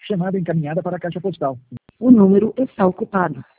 Chamada encaminhada para a caixa postal. O número está ocupado.